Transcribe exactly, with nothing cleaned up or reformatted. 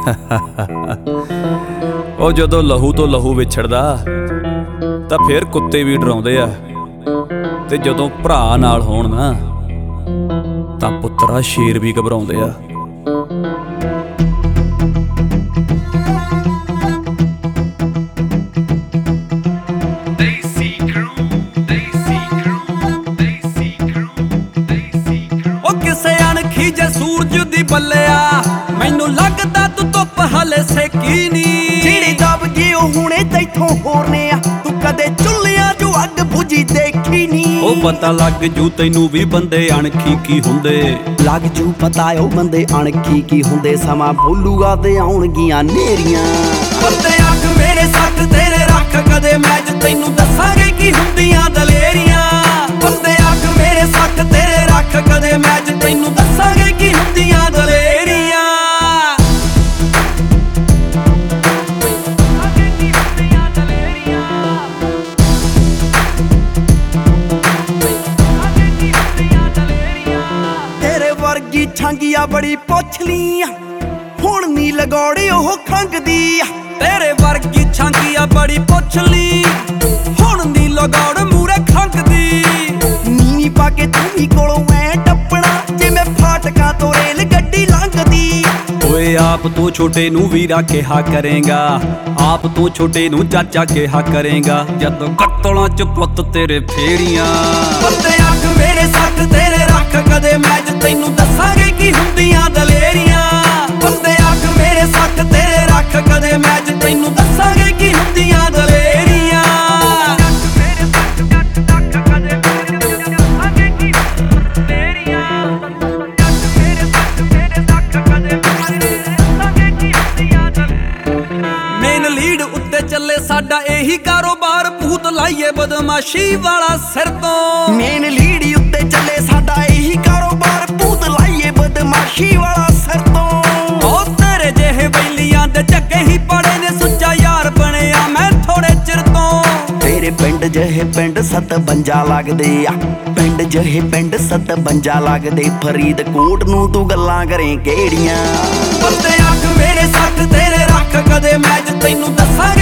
ਉਹ ਜਦੋਂ ਲਹੂ ਤੋਂ ਲਹੂ ਵਿਛੜਦਾ ਤਾਂ ਫੇਰ ਕੁੱਤੇ ਵੀ ਡਰਾਉਂਦੇ ਆ, ਤੇ ਜਦੋਂ ਭਰਾ ਨਾਲ ਹੋਣ ਨਾ ਤਾਂ ਪੁੱਤਰਾ ਸ਼ੇਰ ਵੀ ਘਬਰਾਉਂਦੇ ਆ। ਉਹ ਕਿਸੇ ਅਣਖੀ ਜੇ ਸੂਰਜ ਦੀ ਬੱਲਿਆ, ਮੈਨੂੰ ਲੱਗਦਾ ਤੂੰ ਧੁੱਪ ਹਲੇ ਸੇਕੀ ਨੀ। ਜਿਹੜੀ ਦਬ ਗਈ ਉਹ ਹੁਣੇ ਤੈਥੋਂ ਹੋਰ ਨੇ ਆ, ਤੂੰ ਕਦੇ ਚੁੱਲਿਆਂ ਜੋ ਅੱਗ ਬੁਝੀ ਦੇਖੀ ਨੀ। ਉਹ ਪਤਾ ਲੱਗ ਜੂ ਤੈਨੂੰ ਵੀ ਬੰਦੇ ਅਣਖੀ ਕੀ ਹੁੰਦੇ, ਲੱਗ ਜੂ ਪਤਾ ਉਹ ਬੰਦੇ ਅਣਖੀ ਕੀ ਹੁੰਦੇ। ਸਮਾਂ ਬੋਲੂਗਾ ਤੇ ਆਉਣਗੀਆਂ ਨੇਰੀਆਂ। ਬੰਦੇ ਅੱਖ ਮੇਰੇ ਸੱਟ ਤੇਰੇ ਰੱਖ ਕਦੇ ਮੈਚ, ਤੈਨੂੰ ਦੱਸਾਂਗੇ ਕੀ ਹੁੰਦੀਆਂ ਦਲੇਰੀਆਂ। ਬੰਦੇ ਅੱਖ ਮੇਰੇ ਸੱਟ ਤੇਰੇ ਰੱਖ ਕਦੇ ਮੈਚ, ਤੈਨੂੰ ਦੱਸਾਂਗੇ ਕੀ ਹੁੰਦੀਆਂ ਦਲੇਰੀਆਂ। ਤੇਰੇ ਵਰਗੀ ਛੰਗੀਆ ਬੜੀ ਪੁੱਛਲੀ ਆ, ਹੁਣ ਨੀ ਲਗੌੜੇ ਉਹ ਖੰਗਦੀ ਆ। ਤੇਰੇ ਵਰਗੀ ਛਾਂਗੀਆ ਬੜੀ ਪੁੱਛ ਲਈ, ਹੁਣ ਨੀ ਲਗੌੜ ਮੂਰੇ ਖੰਗਦੀ। ਨੀਵੀਂ ਪਾ ਕੇ ਤੂੰ ਵੀ ਕੋਲੋਂ ਐ ਟੱਪਣਾ, ਜਿਵੇਂ ਫਾਟਕਾਂ ਤੋਂ ਰੇਲ ਗੱਡੀ ਲੰਘਦੀ। ਓਏ ਆਪ ਤੋਂ ਛੋਟੇ ਨੂੰ ਵੀਰਾ ਕਿਹਾ ਕਰੇਗਾ, ਆਪ ਤੋਂ ਛੋਟੇ ਨੂੰ ਚਾਚਾ ਕਿਹਾ ਕਰੇਗਾ, ਜਦੋਂ ਕੱਤਲਾਂ ਚ ਪੁੱਤ ਤੇਰੇ ਫੇਰੀਆਂ। ਬੰਦੇ ਅੱਖ ਮੇਰੇ ਸੱਟ ਤੇਰੇ ਰੱਖ ਕਦੇ ਮੈਚ, ਤੈਨੂੰ ਦੱਸਾਂਗੇ ਕੀ ਹੁੰਦੀਆਂ ਦਲੇਰੀਆਂ। ਬੰਦੇ ਅੱਖ ਮੇਰੇ ਸੱਟ ਤੇਰੇ ਰੱਖ ਕਦੇ ਮੈਚ, ਤੈਨੂੰ ਦੱਸਾਂਗੇ ਕੀ ਹੁੰਦੀਆਂ ਦਲੇਰੀਆਂ। ਮੇਨ ਲੀਡ ਉੱਤੇ ਚੱਲੇ ਸਾਡਾ ਇਹੀ ਕਾਰੋਬਾਰ, ਭੂਤ ਲਾਈਏ ਬਦਮਾਸ਼ੀ ਵਾਲਾ ਸਿਰ ਤੋਂ। ਮੇਨ ਲੀੜੀ ਉੱਤੇ ਚੱਲੇ ਸਾਡਾ ਇਹੀ ਕਾਰੋਬਾਰ, ਭੂਤ ਲਾਈਏ ਬਦਮਾਸ਼ੀ ਵਾਲਾ ਸਿਰ ਤੋਂ। ਉਹ ਤੇਰੇ ਜਿਹੇ ਬੈਲੀਆਂ ਦੇ ਚੱਕੇ ਹੀ ਪੜੇ ਨੇ, ਸੁੱਚਾ ਯਾਰ ਬਣਿਆ ਮੈਂ ਥੋੜੇ ਚਿਰ ਤੋਂ। ਤੇਰੇ ਪਿੰਡ ਜਿਹੇ ਪਿੰਡ ਸਤਵੰਜਾ ਲੱਗਦੇ ਆ, ਪਿੰਡ ਜਿਹੇ ਪਿੰਡ ਸਤਵੰਜਾ ਲੱਗਦੇ। ਫਰੀਦਕੋਟ ਨੂੰ ਤੂੰ ਗੱਲਾਂ ਕਰੇ ਕਿਹੜੀਆਂ। ਬੰਦੇ ਅੱਖ ਮੇਰੇ ਸੱਟ ਤੇਰੇ ਰੱਖ ਕਦੇ ਮੈਚ, ਤੈਨੂੰ ਦੱਸਾਂ